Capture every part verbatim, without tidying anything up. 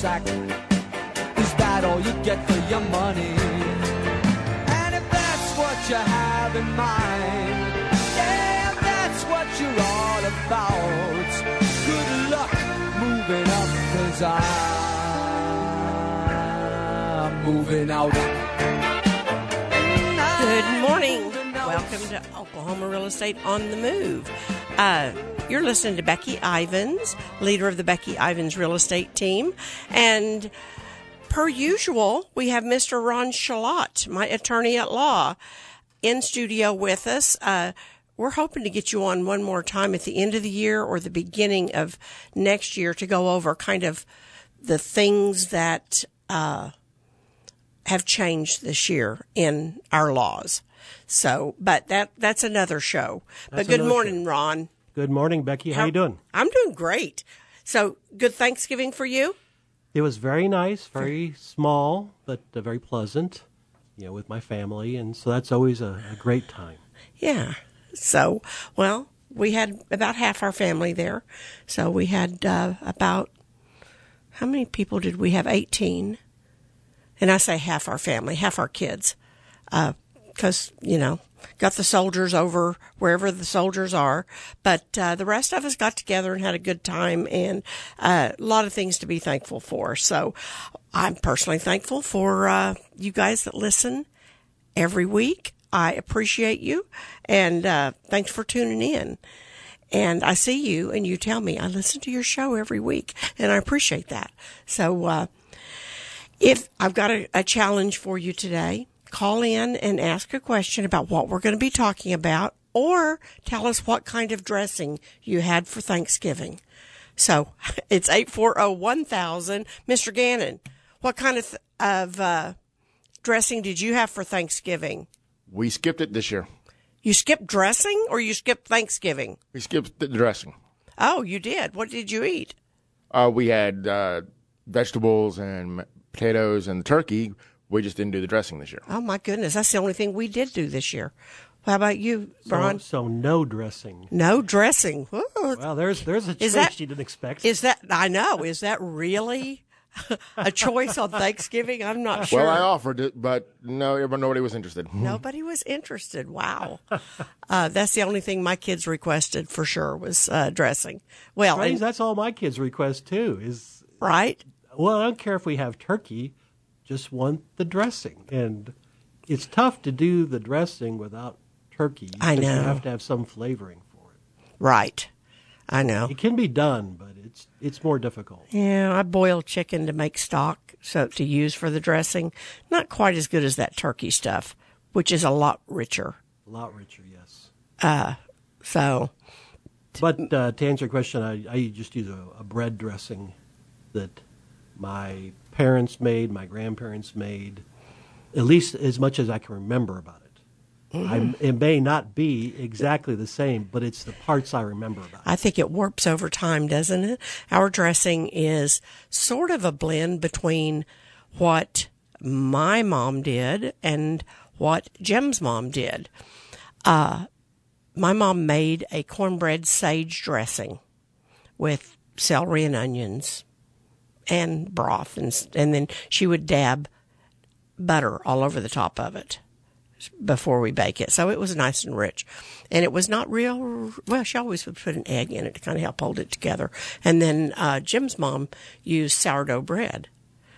sack. Is that all you get for your money? And if that's what you have in mind, yeah, that's what you're all about. Good luck moving up, 'cause I'm moving out. Good morning. Welcome to Oklahoma Real Estate on the Move. Uh, you're listening to Becky Ivins, leader of the Becky Ivins Real Estate team. And per usual, we have Mister Ron Shalott, my attorney at law, in studio with us. Uh, we're hoping to get you on one more time at the end of the year or the beginning of next year to go over kind of the things that uh, have changed this year in our laws. So, but that that's another show. That's but good morning, show. Ron. Good morning, Becky. How, How you doing? I'm doing great. So, good Thanksgiving for you? It was very nice, very small, but uh, very pleasant, you know, with my family. And so that's always a, a great time. Yeah. So, well, we had about half our family there. So we had uh, about, how many people did we have? eighteen. And I say half our family, half our kids. Uh Because, you know, got the soldiers over wherever the soldiers are. But uh, the rest of us got together and had a good time, and uh, a lot of things to be thankful for. So I'm personally thankful for uh, you guys that listen every week. I appreciate you, and uh, thanks for tuning in. And I see you, and you tell me, I listen to your show every week, and I appreciate that. So uh, if I've got a, a challenge for you today, call in and ask a question about what we're going to be talking about, or tell us what kind of dressing you had for Thanksgiving. So it's eight four zero, one thousand. Mister Gannon, what kind of, of uh, dressing did you have for Thanksgiving? We skipped it this year. You skipped dressing, or you skipped Thanksgiving? We skipped the dressing. Oh, you did. What did you eat? Uh, we had uh, vegetables and potatoes and turkey. We just didn't do the dressing this year. Oh, my goodness. That's the only thing we did do this year. How about you, Brian? So, so no dressing. No dressing. Ooh. Well, there's there's a choice that, you didn't expect. Is that, I know, is that really a choice on Thanksgiving? I'm not sure. Well, I offered it, but no, nobody was interested. Nobody was interested. Wow. Uh, that's the only thing my kids requested for sure was uh, dressing. Well, Strange, and, that's all my kids request too. Is right? Well, I don't care if we have turkey. Just want the dressing. And it's tough to do the dressing without turkey. I know. You have to have some flavoring for it. Right. I know. It can be done, but it's it's more difficult. Yeah, I boil chicken to make stock so to use for the dressing. Not quite as good as that turkey stuff, which is a lot richer. A lot richer, yes. Uh, so. But uh, to answer your question, I, I just use a, a bread dressing that my parents made, my grandparents made, at least as much as I can remember about it. Mm-hmm. I, it may not be exactly the same, but it's the parts I remember about it. I think it warps over time, doesn't it? Our dressing is sort of a blend between what my mom did and what Jim's mom did. Uh, my mom made a cornbread sage dressing with celery and onions and broth, and and then she would dab butter all over the top of it before we bake it. So it was nice and rich. And it was not real, well, she always would put an egg in it to kind of help hold it together. And then uh, Jim's mom used sourdough bread.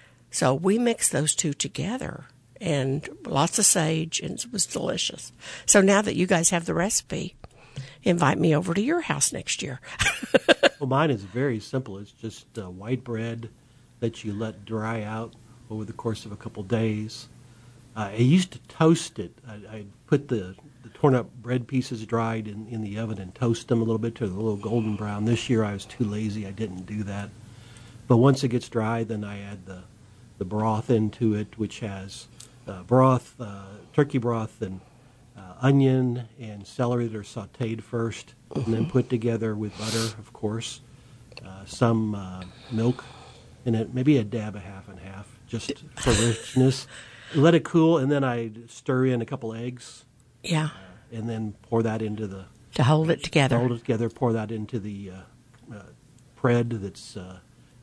So we mixed those two together, and lots of sage, and it was delicious. So now that you guys have the recipe, invite me over to your house next year. Well, mine is very simple. It's just uh, white bread that you let dry out over the course of a couple days. Uh, I used to toast it. I, I put the, the torn up bread pieces dried in, in the oven and toast them a little bit to a little golden brown. This year I was too lazy. I didn't do that. But once it gets dry, then I add the, the broth into it, which has uh, broth, uh, turkey broth, and uh, onion and celery that are sautéed first, mm-hmm. and then put together with butter, of course, uh, some uh, milk in it, maybe a dab of half and half, just for richness. Let it cool, and then I stir in a couple eggs. Yeah. Uh, and then pour that into the... To hold it together. Hold it together, pour that into the uh, uh, bread that's uh,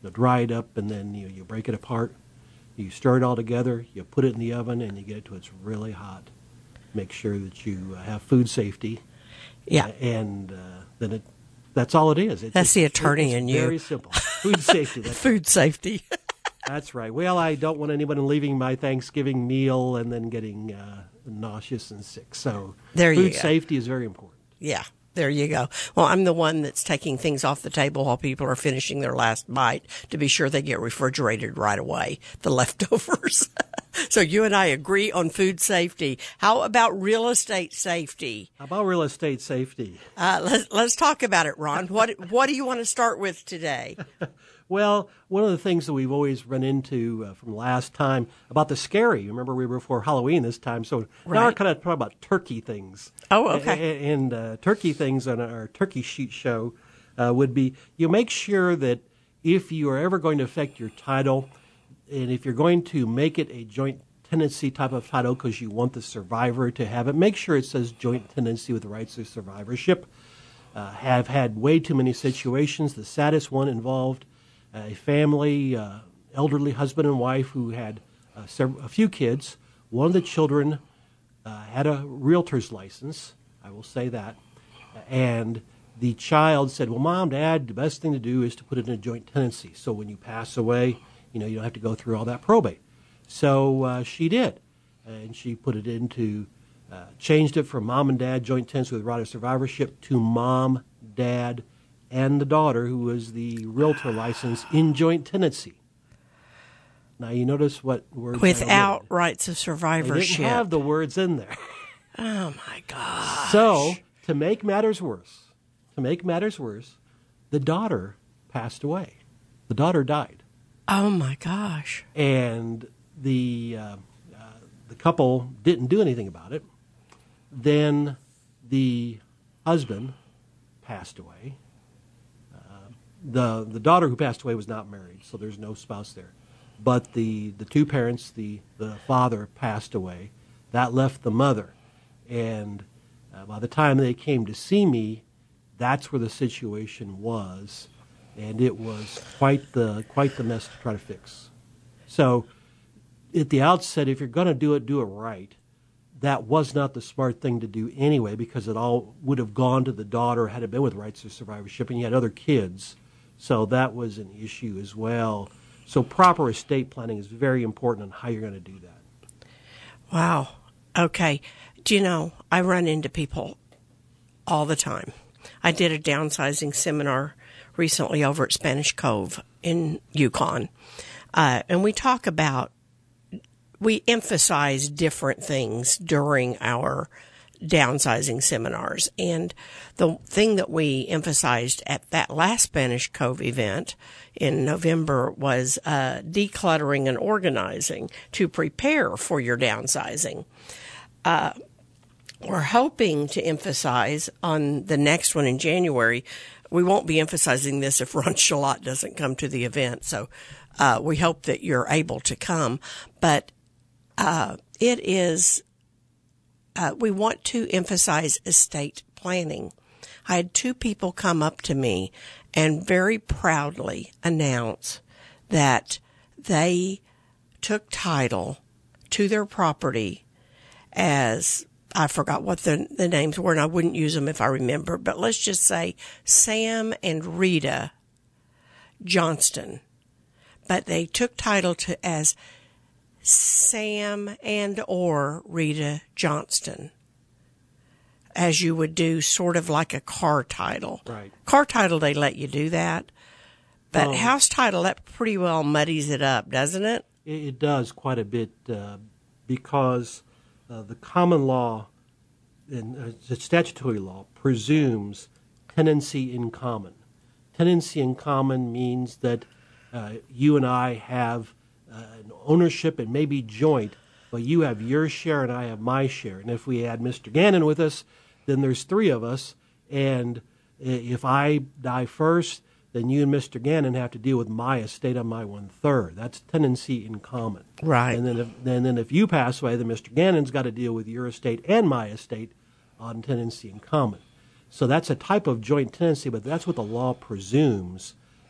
you know, dry it up, and then you know, you break it apart. You stir it all together. You put it in the oven, and you get it to it's really hot. Make sure that you uh, have food safety. Yeah, uh, and uh, then it. That's all it is. It, that's the attorney it's in you. Very simple. Food safety. That's food safety. That's right. Well, I don't want anybody leaving my Thanksgiving meal and then getting uh, nauseous and sick. So there you food go. safety is very important. Yeah, there you go. Well, I'm the one that's taking things off the table while people are finishing their last bite to be sure they get refrigerated right away, the leftovers. So you and I agree on food safety. How about real estate safety? How about real estate safety? Uh, let's, let's talk about it, Ron. What, what do you want to start with today? Well, one of the things that we've always run into uh, from last time about the scary. Remember, we were before Halloween this time, so right. now we're kind of talking about turkey things. Oh, okay. A- and uh, turkey things on our turkey sheet show uh, would be you make sure that if you are ever going to affect your title, and if you're going to make it a joint tenancy type of title because you want the survivor to have it, make sure it says joint tenancy with the rights of survivorship. Uh, have had way too many situations. The saddest one involved a family, uh, elderly husband and wife who had uh, several, a few kids. One of the children uh, had a realtor's license, I will say that, and the child said, well, Mom, Dad, the best thing to do is to put it in a joint tenancy. So when you pass away, you know, you don't have to go through all that probate. So uh, she did, and she put it into, uh, changed it from Mom and Dad joint tenancy with right of survivorship to Mom, Dad, and the daughter, who was the realtor license, in joint tenancy. Now, you notice what words without I rights of survivorship. They didn't have the words in there. Oh, my gosh. So, to make matters worse, to make matters worse, the daughter passed away. The daughter died. Oh, my gosh. And the, uh, uh, the couple didn't do anything about it. Then the husband passed away. The the daughter who passed away was not married, so there's no spouse there. But the, the two parents, the, the father passed away. That left the mother. And uh, by the time they came to see me, that's where the situation was. And it was quite the quite the mess to try to fix. So at the outset, if you're going to do it, do it right. That was not the smart thing to do anyway, because it all would have gone to the daughter had it been with rights of survivorship, and you had other kids. So that was an issue as well. So proper estate planning is very important on how you're going to do that. Wow. Okay. Do you know, I run into people all the time. I did a downsizing seminar recently over at Spanish Cove in Yukon. Uh, and we talk about, we emphasize different things during our downsizing seminars. And the thing that we emphasized at that last Spanish Cove event in November was uh, decluttering and organizing to prepare for your downsizing. Uh, we're hoping to emphasize on the next one in January. We won't be emphasizing this if Ron Shalott doesn't come to the event. So uh, we hope that you're able to come. But uh, it is Uh, we want to emphasize estate planning. I had two people come up to me and very proudly announce that they took title to their property as, I forgot what the, the names were, and I wouldn't use them if I remember, but let's just say Sam and Rita Johnston. But they took title to as Sam and or Rita Johnston, as you would do sort of like a car title. Right. Car title, they let you do that. But Um, house title, that pretty well muddies it up, doesn't it? It, it does quite a bit uh, because uh, the common law and uh, the statutory law presumes tenancy in common. Tenancy in common means that uh, you and I have uh, an ownership, it may be joint, but you have your share and I have my share. And if we add Mister Gannon with us, then there's three of us. And if I die first, then you and Mister Gannon have to deal with my estate on my one-third. That's tenancy in common. Right. And then if, and then if you pass away, then Mister Gannon's got to deal with your estate and my estate on tenancy in common. So that's a type of joint tenancy, but that's what the law presumes.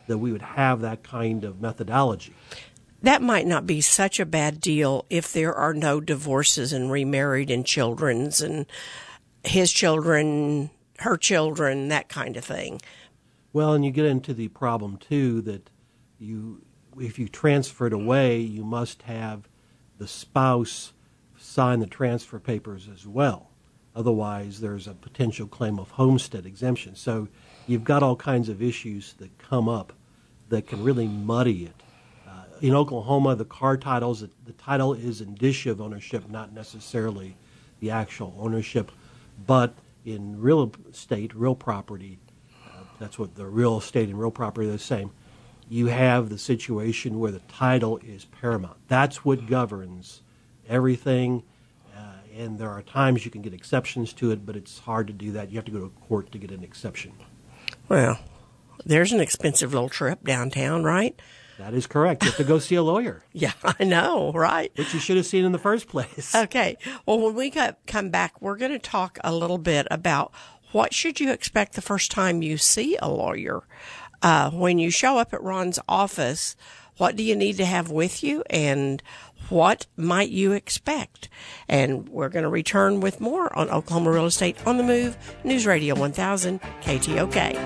that we would have that kind of methodology. That might not be such a bad deal if there are no divorces and remarried and children's and his children, her children, that kind of thing. Well, and you get into the problem, too, that you, if you transfer it away, you must have the spouse sign the transfer papers as well. Otherwise, there's a potential claim of homestead exemption. So you've got all kinds of issues that come up that can really muddy it. Uh, in Oklahoma, the car titles, the title is indicia of ownership, not necessarily the actual ownership. But in real estate, real property, uh, that's what the real estate and real property are the same. You have the situation where the title is paramount. That's what governs everything. And there are times you can get exceptions to it, but it's hard to do that. You have to go to court to get an exception. Well, there's an expensive little trip downtown, right? That is correct. You have to go see a lawyer. Yeah, I know, right? Which you should have seen in the first place. Okay. Well, when we come back, we're going to talk a little bit about what should you expect the first time you see a lawyer. Uh, when you show up at Ron's office, what do you need to have with you, and what might you expect? And we're going to return with more on Oklahoma Real Estate on the Move, News Radio one thousand K T O K.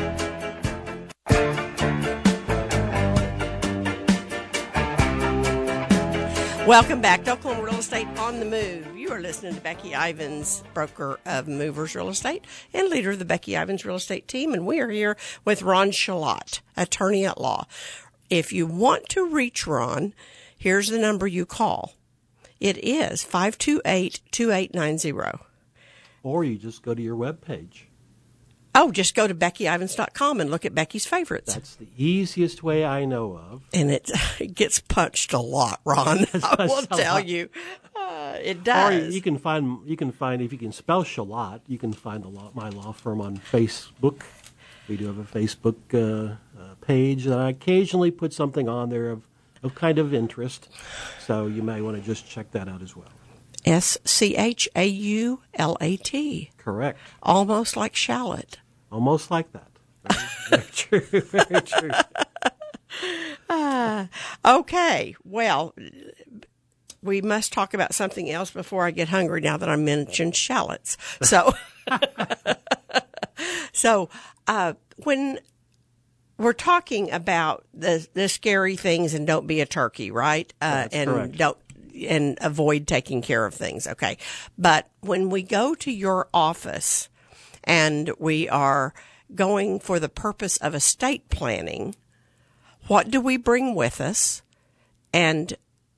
Welcome back to Oklahoma Real Estate on the Move. You are listening to Becky Ivins, broker of Movers Real Estate and leader of the Becky Ivins Real Estate team. And we are here with Ron Shalott, attorney at law. If you want to reach Ron, here's the number you call. It is five two eight, two eight nine zero. Or you just go to your webpage. Oh, just go to Becky Ivins dot com and look at Becky's favorites. That's the easiest way I know of. And it, it gets punched a lot, Ron. I will tell you. Uh, it does. Or you can find, you can find if you can spell Shalott, you can find the law, my law firm on Facebook. We do have a Facebook uh, uh, page that I occasionally put something on there of, of kind of interest. So you may want to just check that out as well. S C H A U L A T. Correct. Almost like shallot. Almost like that. Very, very true. Very true. Uh, okay. Well, we must talk about something else before I get hungry now that I mentioned shallots. So, so uh, when we're talking about the the scary things, and don't be a turkey, right? Uh, That's and correct. don't and avoid taking care of things. Okay. But when we go to your office and we are going for the purpose of estate planning, what do we bring with us, and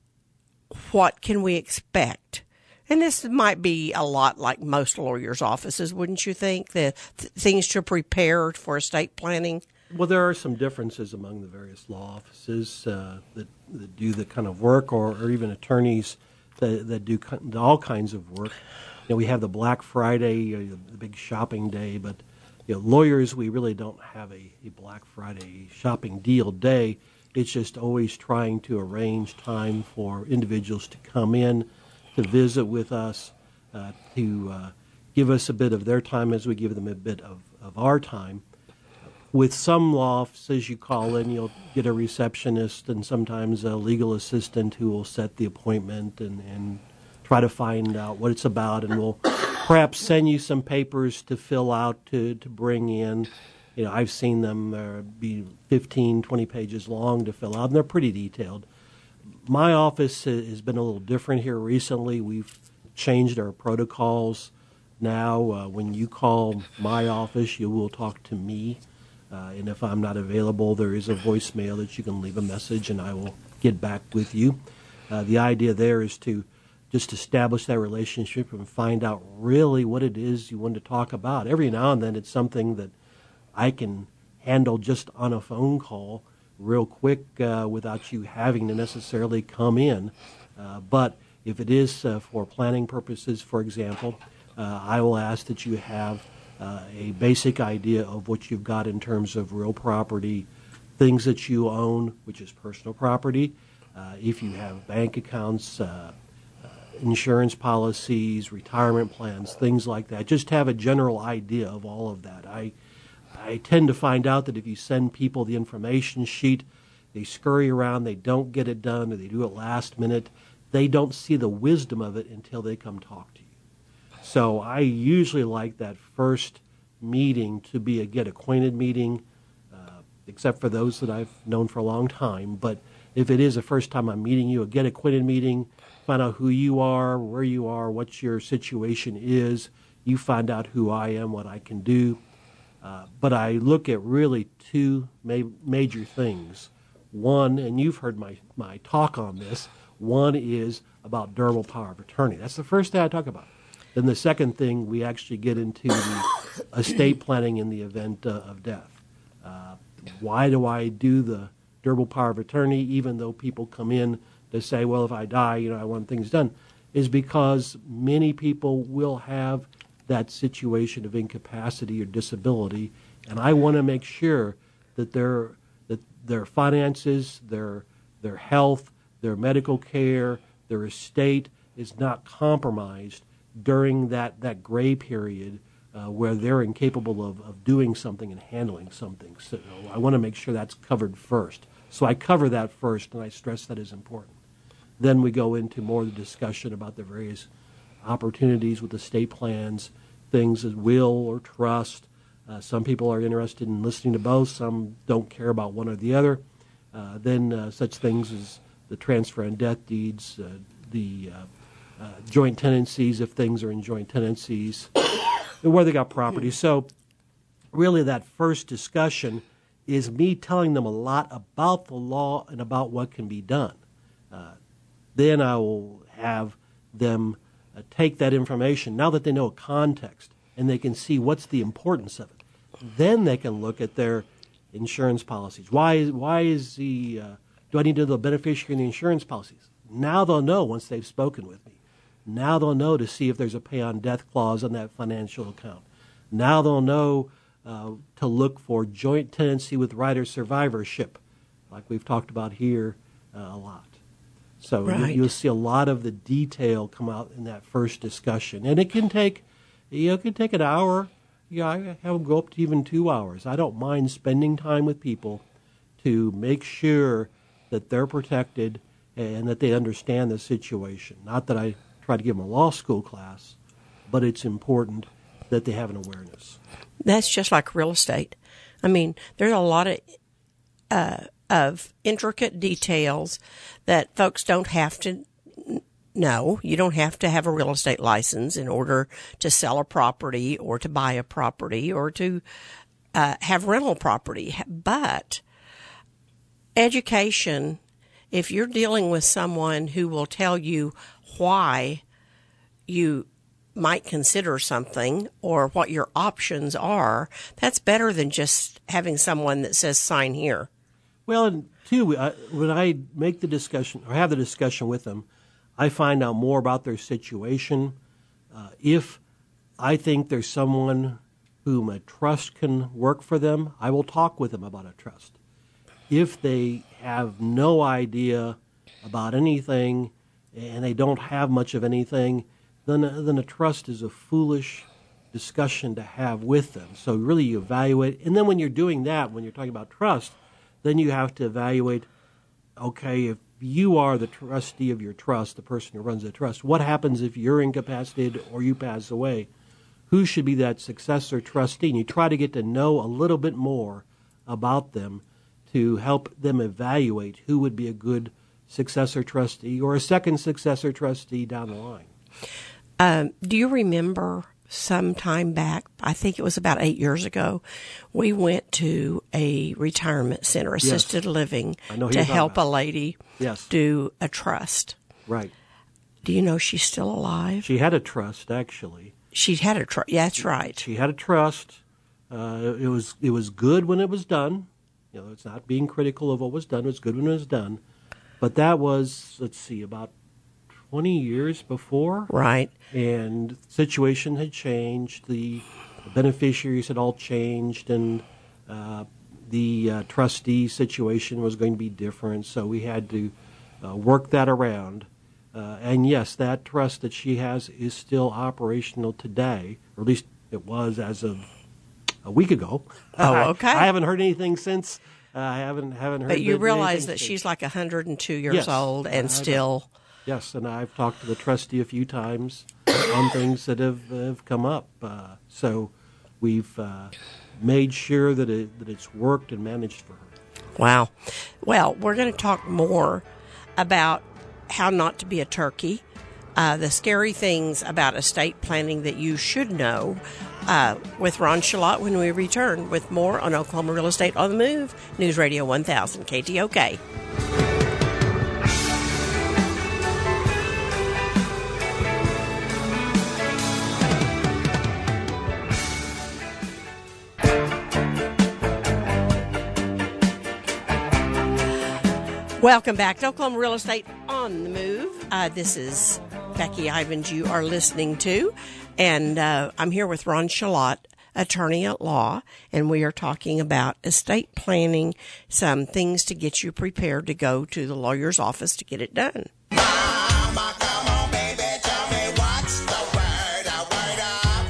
what can we expect? And this might be a lot like most lawyers' offices, wouldn't you think? The th- things to prepare for estate planning. Well, there are some differences among the various law offices uh, that, that do the kind of work, or, or even attorneys that, that do ki- all kinds of work. You know, we have the Black Friday, uh, the big shopping day, but you know, lawyers, we really don't have a, a Black Friday shopping deal day. It's just always trying to arrange time for individuals to come in, to visit with us, uh, to uh, give us a bit of their time as we give them a bit of, of our time. With some law offices, you call in, you'll get a receptionist and sometimes a legal assistant who will set the appointment and, and try to find out what it's about, and will perhaps send you some papers to fill out, to, to bring in. You know, I've seen them uh, be fifteen, twenty pages long to fill out, and they're pretty detailed. My office has been a little different here recently. We've changed our protocols now. Uh, when you call my office, you will talk to me. Uh, and if I'm not available, there is a voicemail that you can leave a message, and I will get back with you. Uh, the idea there is to just establish that relationship and find out really what it is you want to talk about. Every now and then it's something that I can handle just on a phone call real quick uh, without you having to necessarily come in. Uh, but if it is uh, for planning purposes, for example, uh, I will ask that you have uh, a basic idea of what you've got in terms of real property, things that you own, which is personal property. Uh, if you have bank accounts, uh, uh, insurance policies, retirement plans, things like that. Just have a general idea of all of that. I I tend to find out that if you send people the information sheet, they scurry around, they don't get it done, or they do it last minute. They don't see the wisdom of it until they come talk to you. So I usually like that first meeting to be a get acquainted meeting, uh, except for those that I've known for a long time. But if it is the first time I'm meeting you, a get acquainted meeting, find out who you are, where you are, what your situation is. You find out who I am, what I can do. Uh, but I look at really two ma- major things. One, and you've heard my, my talk on this, one is about durable power of attorney. That's the first thing I talk about. Then the second thing, we actually get into the estate planning in the event uh, of death. Uh, why do I do the durable power of attorney, even though people come in to say, well, if I die, you know, I want things done, is because many people will have that situation of incapacity or disability, and I want to make sure that their that their finances, their their health, their medical care, their estate is not compromised during that, that gray period uh, where they're incapable of, of doing something and handling something. So I want to make sure that's covered first. So I cover that first, and I stress that is important. Then we go into more of the discussion about the various opportunities with estate plans, things as will or trust. Uh, some people are interested in listening to both. Some don't care about one or the other. Uh, then uh, such things as the transfer and death deeds, uh, the uh, uh, joint tenancies, if things are in joint tenancies, where they got property. So really that first discussion is me telling them a lot about the law and about what can be done. Uh, then I will have them uh, take that information, now that they know a context, and they can see what's the importance of it. Then they can look at their insurance policies. Why is, why is the, uh, do I need to know the beneficiary in the insurance policies? Now they'll know once they've spoken with me. Now they'll know to see if there's a pay on death clause on that financial account. Now they'll know uh, to look for joint tenancy with right or survivorship, like we've talked about here uh, a lot. So right. you, you'll see a lot of the detail come out in that first discussion. And it can take, you know, it can take an hour. Yeah, I have them go up to even two hours. I don't mind spending time with people to make sure that they're protected and that they understand the situation. Not that I try to give them a law school class, but it's important that they have an awareness. That's just like real estate. I mean, there's a lot of uh, of intricate details that folks don't have to know. You don't have to have a real estate license in order to sell a property or to buy a property or to uh, have rental property. But education, if you're dealing with someone who will tell you why you might consider something or what your options are, that's better than just having someone that says sign here. Well, and two, I, when I make the discussion or have the discussion with them, I find out more about their situation. Uh, if I think there's someone whom a trust can work for them, I will talk with them about a trust. If they have no idea about anything and they don't have much of anything, then a, then a trust is a foolish discussion to have with them. So really you evaluate, and then when you're doing that, when you're talking about trust, then you have to evaluate, okay, if you are the trustee of your trust, the person who runs the trust, what happens if you're incapacitated or you pass away? Who should be that successor trustee? And you try to get to know a little bit more about them to help them evaluate who would be a good successor trustee or a second successor trustee down the line. Um, do you remember some time back, I think it was about eight years ago, we went to a retirement center, assisted yes. living, I know to help about. a lady yes. do a trust. Right. Do you know she's still alive? She had a trust, actually. She had a trust. Yeah, that's right. She had a trust. Uh, it was it was good when it was done. You know, it's not being critical of what was done. It was good when it was done. But that was, let's see, about twenty years before. Right. And the situation had changed. The beneficiaries had all changed, and uh, the uh, trustee situation was going to be different. So we had to uh, work that around. Uh, and yes, that trust that she has is still operational today, or at least it was as of a week ago. Oh, okay. I haven't heard anything since. Uh, I haven't haven't heard. But you realize anything that since. she's like one hundred two years Yes, old and I know. still. Yes, and I've talked to the trustee a few times on things that have, have come up. Uh, so we've uh, made sure that it that it's worked and managed for her. Wow. Well, we're going to talk more about how not to be a turkey, uh, the scary things about estate planning that you should know uh, with Ron Shalott when we return with more on Oklahoma Real Estate on the Move, News Radio one thousand K T O K. Welcome back to Oklahoma Real Estate on the Move. Uh, this is Becky Ivins you are listening to, and uh, I'm here with Ron Shalott, attorney at law, and we are talking about estate planning, some things to get you prepared to go to the lawyer's office to get it done. Mama, come on, baby, tell me what's the word, a word up.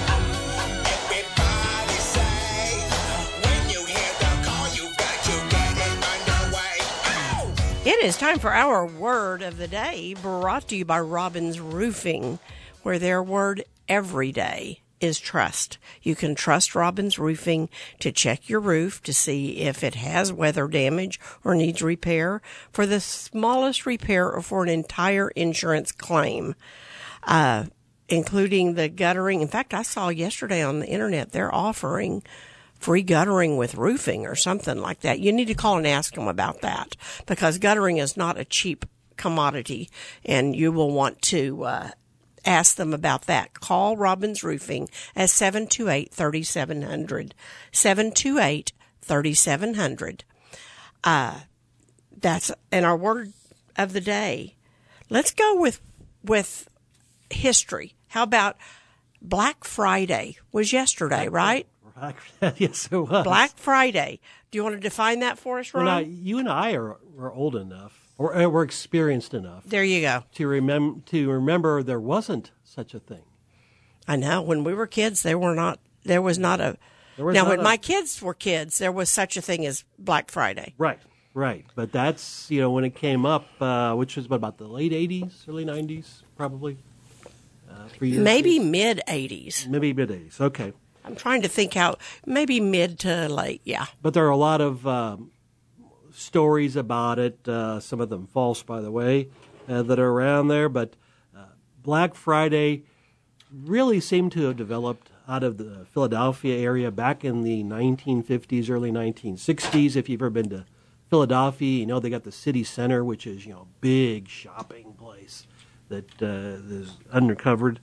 Everybody say, when you hear the call, you got to get it underway. Ow! It is time for our word of the day, brought to you by Robbins Roofing, where their word every day is trust. You can trust Robbins Roofing to check your roof to see if it has weather damage or needs repair for the smallest repair or for an entire insurance claim, uh, including the guttering. In fact, I saw yesterday on the internet they're offering free guttering with roofing or something like that. You need to call and ask them about that, because guttering is not a cheap commodity, and you will want to uh, ask them about that. Call Robbins Roofing at seven two eight, three seven zero zero, seven two eight, three seven zero zero. Uh, that's, and our word of the day. Let's go with, with history. How about Black Friday was yesterday, right? Black, yes, it was. Black Friday. Do you want to define that for us, Ron? Well, now, you and I are, are old enough, or uh, we're experienced enough There you go. to remember to remember there wasn't such a thing. I know. When we were kids, there were not. There was not a. There was now, not when a- my kids were kids, there was such a thing as Black Friday. Right, right. But that's, you know, when it came up, uh, which was about the late eighties, early nineties, probably. Uh, three years Maybe ago. mid eighties. Maybe mid eighties. Okay. I'm trying to think how. Maybe mid to late. Yeah. But there are a lot of um, stories about it, uh, some of them false, by the way, uh, that are around there. But uh, Black Friday really seemed to have developed out of the Philadelphia area back in the nineteen fifties, early nineteen sixties. If you've ever been to Philadelphia, you know they got the city center, which is, you know, big shopping place that uh, is undercovered.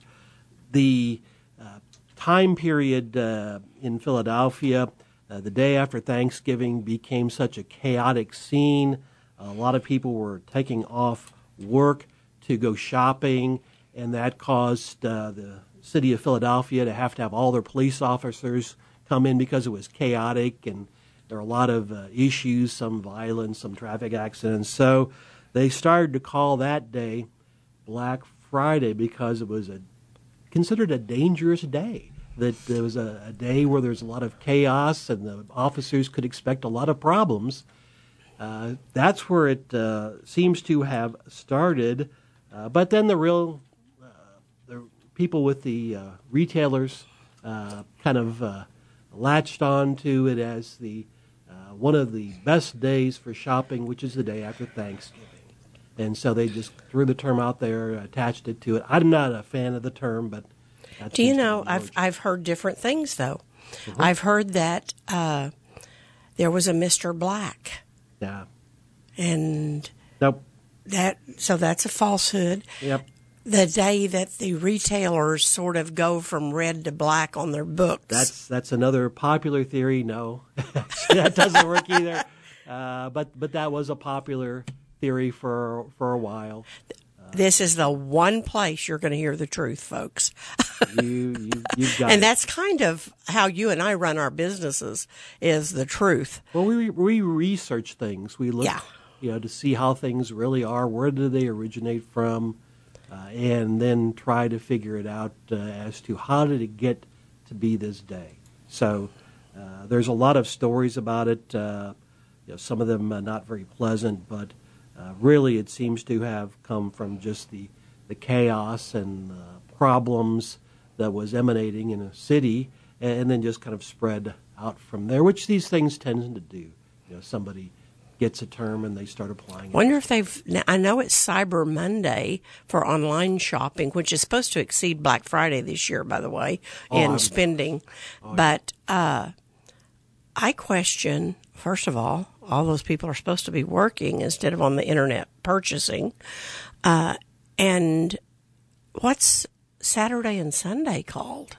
The uh, time period uh, in Philadelphia, uh, the day after Thanksgiving, became such a chaotic scene. A lot of people were taking off work to go shopping, and that caused uh, the city of Philadelphia to have to have all their police officers come in because it was chaotic, and there were a lot of uh, issues, some violence, some traffic accidents. So they started to call that day Black Friday because it was a considered a dangerous day. That there was a, a day where there's a lot of chaos and the officers could expect a lot of problems. Uh, that's where it uh, seems to have started. Uh, but then the real uh, the people with the uh, retailers uh, kind of uh, latched on to it as the uh, one of the best days for shopping, which is the day after Thanksgiving. And so they just threw the term out there, attached it to it. I'm not a fan of the term, but that Do you seems to know? be I've large. I've heard different things though. Mm-hmm. I've heard that uh, there was a Mister Black, Yeah. and Nope. that so that's a falsehood. Yep. The day that the retailers sort of go from red to black on their books. That's that's another popular theory. No, that doesn't work either. Uh, but but that was a popular theory for for a while. This is the one place you're going to hear the truth, folks. You you you've got And it. that's kind of how you and I run our businesses, is the truth. Well, we we research things. We look, Yeah. you know, to see how things really are. Where do they originate from? Uh, and then try to figure it out uh, as to how did it get to be this day. So Uh, there's a lot of stories about it. Uh, you know, some of them uh, not very pleasant, but uh, really it seems to have come from just the the chaos and uh, problems that was emanating in a city, and, and then just kind of spread out from there, which these things tend to do. You know, somebody gets a term and they start applying it. Wonder if they've. Now, I know it's Cyber Monday for online shopping, which is supposed to exceed Black Friday this year, by the way, Oh, in I'm- spending. Oh, yeah. But uh, I question, first of all, all those people are supposed to be working instead of on the internet purchasing. Uh, and what's Saturday and Sunday called?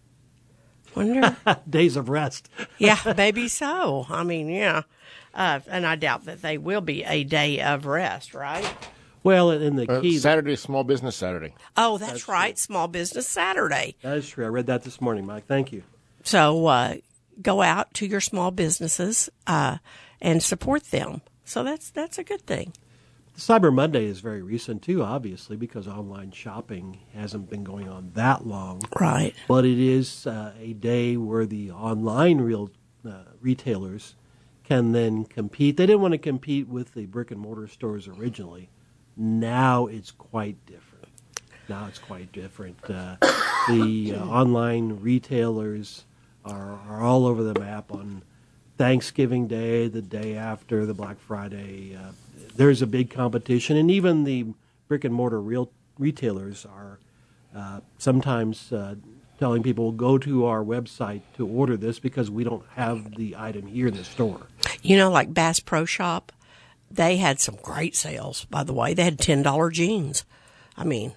Wonder. Days of rest. Yeah, maybe so. I mean, yeah. Uh, and I doubt that they will be a day of rest, right? Well, and the Uh, key... Saturday, Small Business Saturday. Oh, that's, That's right. Small Business Saturday. That is true. I read that this morning, Mike. Thank you. So uh, go out to your small businesses uh, and support them. So that's that's a good thing. Cyber Monday is very recent, too, obviously, because online shopping hasn't been going on that long. Right. But it is uh, a day where the online real uh, retailers can then compete. They didn't want to compete with the brick-and-mortar stores originally. Now it's quite different. Now it's quite different. Uh, the uh, online retailers are, are all over the map on Thanksgiving Day, the day after the Black Friday. Uh, there's a big competition, and even the brick-and-mortar real retailers are uh, sometimes uh, telling people, go to our website to order this because we don't have the item here in the store. You know, like Bass Pro Shop, they had some great sales, by the way. They had ten dollar jeans. I mean,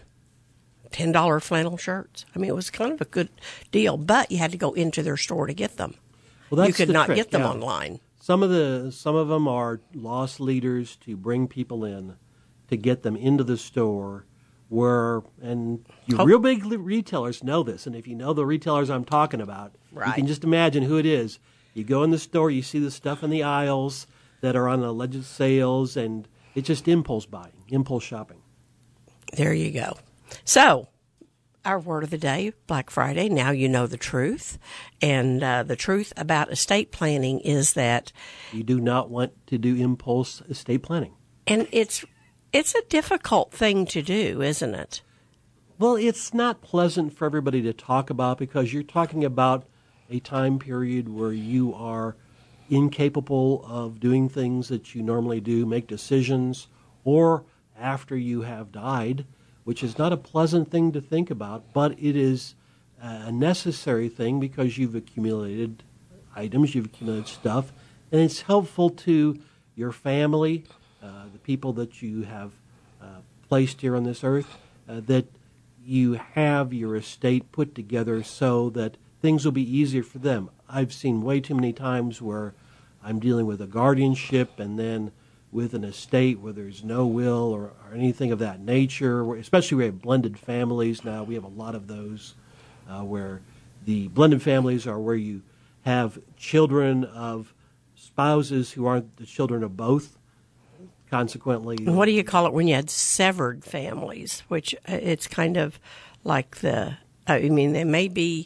ten dollar flannel shirts. I mean, it was kind of a good deal, but you had to go into their store to get them. Well, You could the not trick, get them yeah. online. Some of the some of them are loss leaders to bring people in, to get them into the store. Where and you Oh. real big le- retailers know this, and if you know the retailers I'm talking about, you Right. can just imagine who it is. You go in the store, you see the stuff in the aisles that are on alleged sales, and it's just impulse buying, impulse shopping. There you go. So, our word of the day, Black Friday, now you know the truth. And uh, the truth about estate planning is that, You do not want to do impulse estate planning. and it's it's a difficult thing to do, isn't it? Well, it's not pleasant for everybody to talk about because you're talking about a time period where you are incapable of doing things that you normally do, make decisions, or after you have died, which is not a pleasant thing to think about, but it is a necessary thing because you've accumulated items, you've accumulated stuff, and it's helpful to your family, uh, the people that you have uh, placed here on this earth, uh, that you have your estate put together so that things will be easier for them. I've seen way too many times where I'm dealing with a guardianship and then with an estate where there's no will or, or anything of that nature, where, especially we have blended families now. We have a lot of those uh, where the blended families are where you have children of spouses who aren't the children of both. Consequently, And what do you call it when you had severed families? Which uh, it's kind of like the, I mean, they may be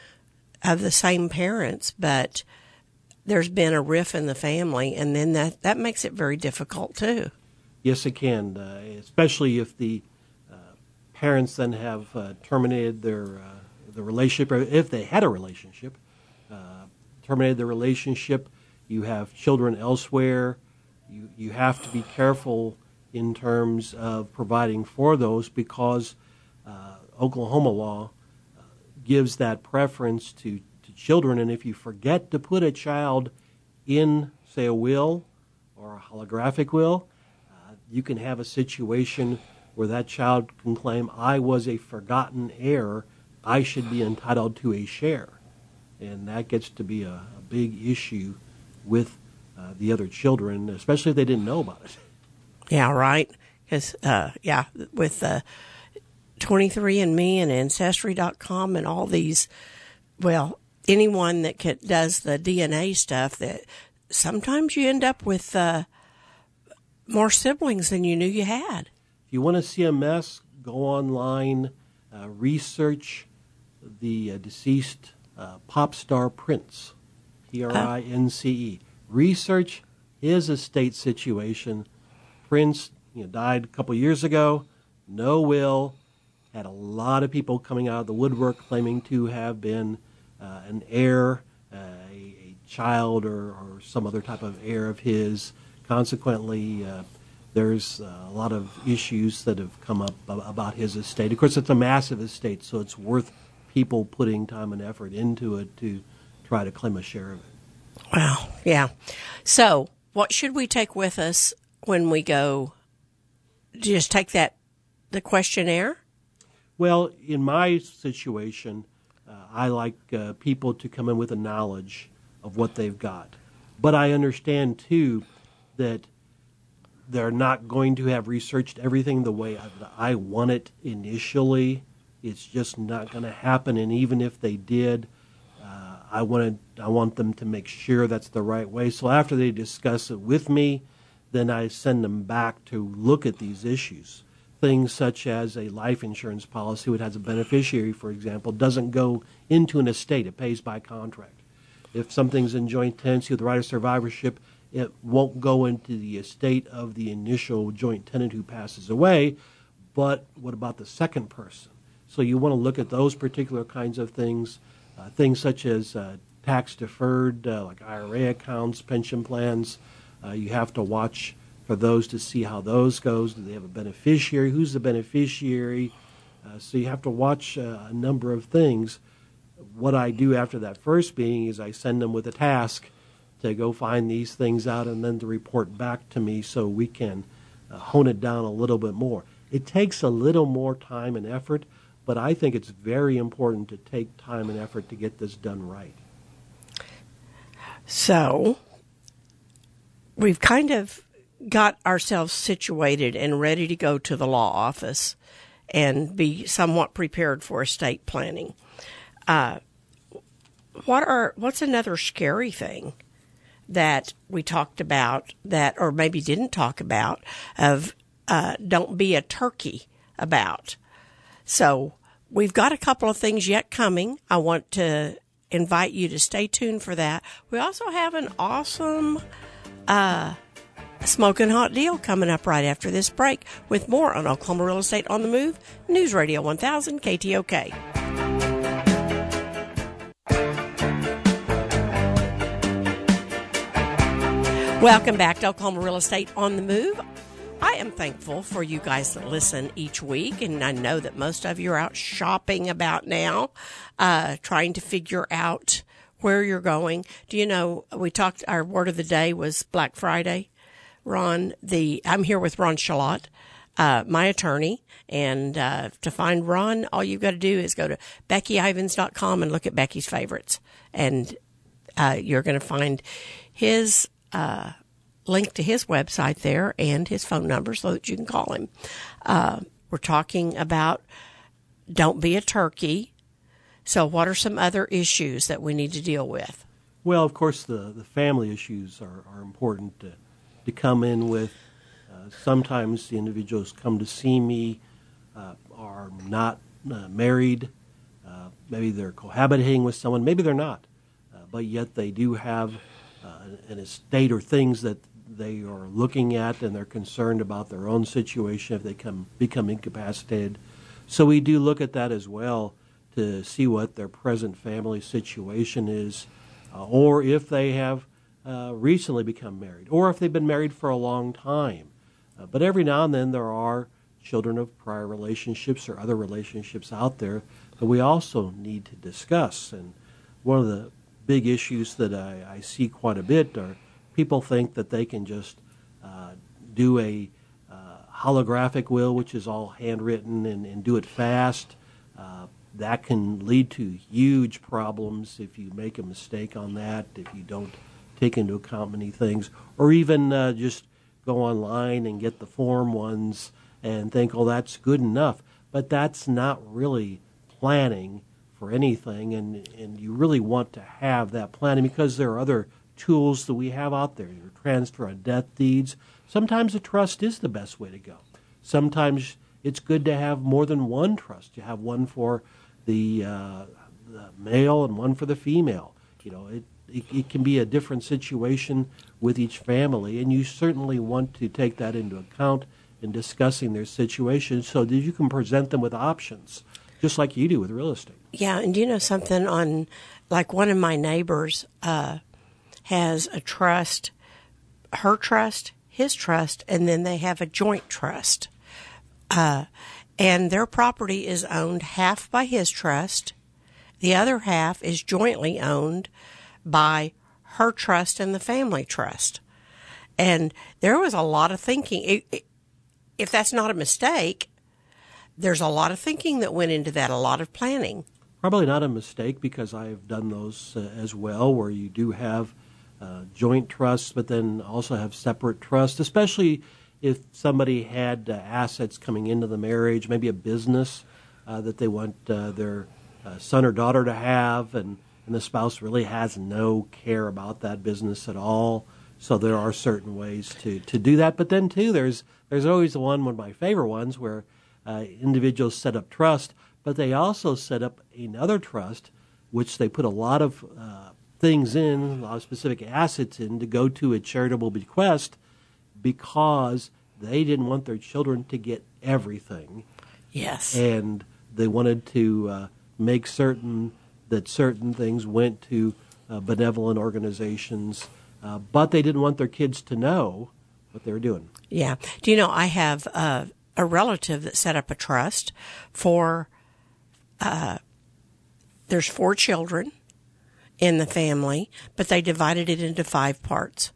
of the same parents, but there's been a rift in the family, and then that, that makes it very difficult, too. yes, it can, uh, especially if the uh, parents then have uh, terminated their uh, the relationship, or if they had a relationship, uh, terminated the relationship. You have children elsewhere. You you have to be careful in terms of providing for those because uh, Oklahoma law uh, gives that preference to, to children. And if you forget to put a child in, say, a will or a holographic will, uh, you can have a situation where that child can claim, I was a forgotten heir, I should be entitled to a share. And that gets to be a, a big issue with uh, the other children, especially if they didn't know about it. Yeah, right. Because, uh, yeah, with uh, twenty-three and me and Ancestry dot com and all these, well, anyone that can, does the D N A stuff, that sometimes you end up with uh, more siblings than you knew you had. If you want to see a mess, go online, uh, research the uh, deceased uh, pop star Prince. P R I N C E. Research his estate situation. Prince, you know, died a couple years ago, no will, had a lot of people coming out of the woodwork claiming to have been uh, an heir, uh, a, a child or, or some other type of heir of his. Consequently, uh, there's uh, a lot of issues that have come up about his estate. Of course, it's a massive estate, so it's worth people putting time and effort into it to try to claim a share of it. Wow, yeah. So what should we take with us when we go? Just take that, the questionnaire? Well, in my situation, uh, I like uh, people to come in with a knowledge of what they've got. But I understand, too, that they're not going to have researched everything the way I, I want it initially. It's just not going to happen. And even if they did, uh, I wanted, I want them to make sure that's the right way. So after they discuss it with me, then I send them back to look at these issues. Things such as a life insurance policy, which has a beneficiary, for example, doesn't go into an estate. It pays by contract. If something's in joint tenancy with the right of survivorship, it won't go into the estate of the initial joint tenant who passes away. But what about the second person? So you want to look at those particular kinds of things, uh, things such as uh, tax-deferred, uh, like I R A accounts, pension plans. Uh, you have to watch for those to see how those goes. Do they have a beneficiary? Who's the beneficiary? Uh, so you have to watch uh, a number of things. What I do after that first meeting is I send them with a task to go find these things out and then to report back to me so we can uh, hone it down a little bit more. It takes a little more time and effort, but I think it's very important to take time and effort to get this done right. So we've kind of got ourselves situated and ready to go to the law office and be somewhat prepared for estate planning. Uh, what are what's another scary thing that we talked about that, or maybe didn't talk about, of uh, don't be a turkey about? So we've got a couple of things yet coming. I want to invite you to stay tuned for that. We also have an awesome uh, smoking hot deal coming up right after this break with more on Oklahoma Real Estate on the Move, News Radio one thousand K T O K. Welcome back to Oklahoma Real Estate on the Move. I am thankful for you guys that listen each week, and I know that most of you are out shopping about now, uh, trying to figure out where you're going. Do you know, we talked, our word of the day was Black Friday. Ron, the I'm here with Ron Shalott, uh, my attorney, and uh, to find Ron, all you've got to do is go to Becky Ivins dot com and look at Becky's favorites, and uh, you're going to find his uh, link to his website there and his phone number so that you can call him. Uh, we're talking about don't be a turkey. So what are some other issues that we need to deal with? Well, of course, the, the family issues are, are important to, to come in with. Uh, sometimes the individuals come to see me uh, are not uh, married. Uh, maybe they're cohabitating with someone. Maybe they're not. Uh, but yet they do have uh, an estate or things that they are looking at, and they're concerned about their own situation if they come, become incapacitated. So we do look at that as well to see what their present family situation is, uh, or if they have uh, recently become married, or if they've been married for a long time. Uh, but every now and then there are children of prior relationships or other relationships out there that we also need to discuss. And one of the big issues that I, I see quite a bit are people think that they can just uh, do a uh, holographic will, which is all handwritten, and, and do it fast. Uh, that can lead to huge problems if you make a mistake on that, if you don't take into account many things, or even uh, just go online and get the form ones and think, oh, that's good enough. But that's not really planning for anything, and, and you really want to have that planning because there are other tools that we have out there. Your transfer of death deeds. Sometimes a trust is the best way to go. Sometimes it's good to have more than one trust. You have one for the, uh, the male and one for the female. You know, it it, it can be a different situation with each family, and you certainly want to take that into account in discussing their situation so that you can present them with options, just like you do with real estate. Yeah, and you know something on, like one of my neighbors uh, has a trust, her trust, his trust, and then they have a joint trust. Uh, and their property is owned half by his trust. The other half is jointly owned by her trust and the family trust. And there was a lot of thinking. It, it, if that's not a mistake, there's a lot of thinking that went into that, a lot of planning. Probably not a mistake, because I've done those uh, as well, where you do have uh, joint trusts, but then also have separate trusts, especially if somebody had uh, assets coming into the marriage, maybe a business uh, that they want uh, their uh, son or daughter to have, and, and the spouse really has no care about that business at all. So there are certain ways to, to do that. But then, too, there's there's always the one, one of my favorite ones, where uh, individuals set up trust, but they also set up another trust, which they put a lot of uh, things in, a lot of specific assets in, to go to a charitable bequest, because they didn't want their children to get everything. Yes. And they wanted to uh, make certain that certain things went to uh, benevolent organizations, uh, but they didn't want their kids to know what they were doing. Yeah. Do you know, I have uh, a relative that set up a trust for, uh, there's four children in the family, but they divided it into five parts.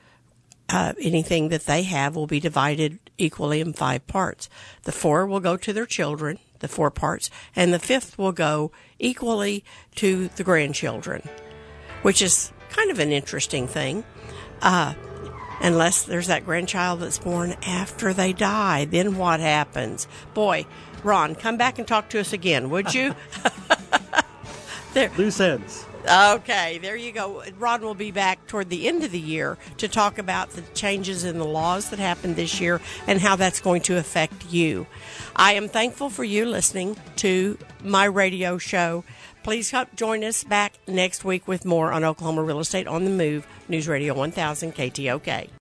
Uh, anything that they have will be divided equally in five parts. The four will go to their children, the four parts, and the fifth will go equally to the grandchildren, which is kind of an interesting thing. Uh, unless there's that grandchild that's born after they die, then what happens? Boy, Ron, come back and talk to us again, would you? there. Loose ends. Okay, there you go. Ron will be back toward the end of the year to talk about the changes in the laws that happened this year and how that's going to affect you. I am thankful for you listening to my radio show. Please help join us back next week with more on Oklahoma Real Estate on the Move, News Radio one thousand K T O K.